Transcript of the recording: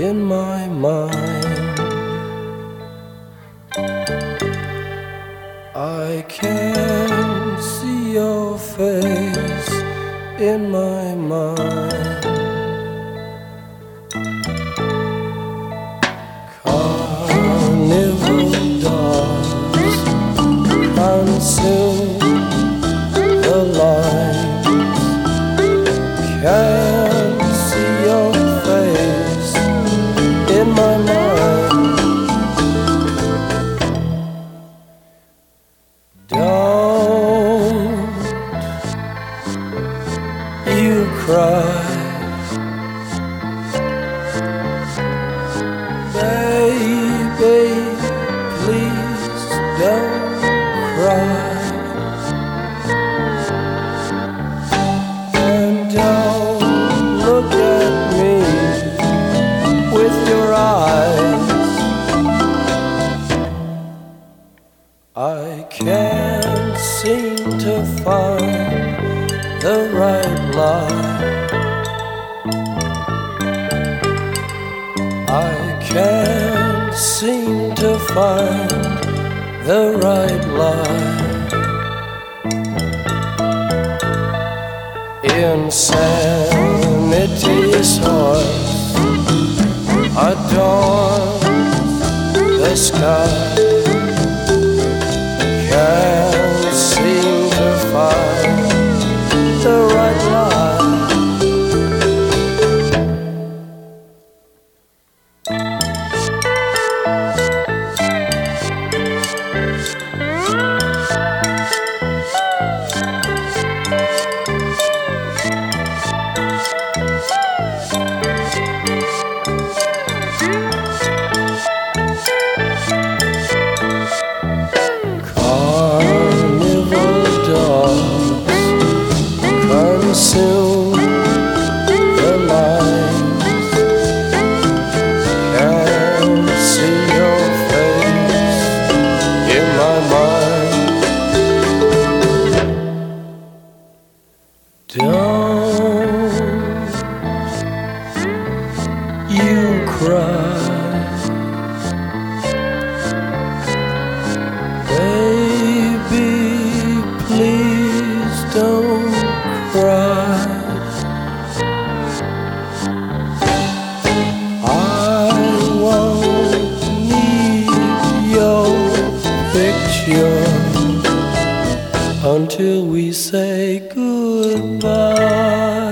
in my mind. I can see your face in my mind. Carnival dogs consume the light. Can see your face in my mind. Don't you cry, baby, please don't cry. And don't look at me with your eyes. I can't seem to find the right line. I can't seem to find the right line. Insanity's horse adorns the sky. Can't seem to find the right line. Carnival dogs consume the lines. Can't see your face in my mind. Don't you cry, baby, please don't cry. I won't need your picture until we say goodbye.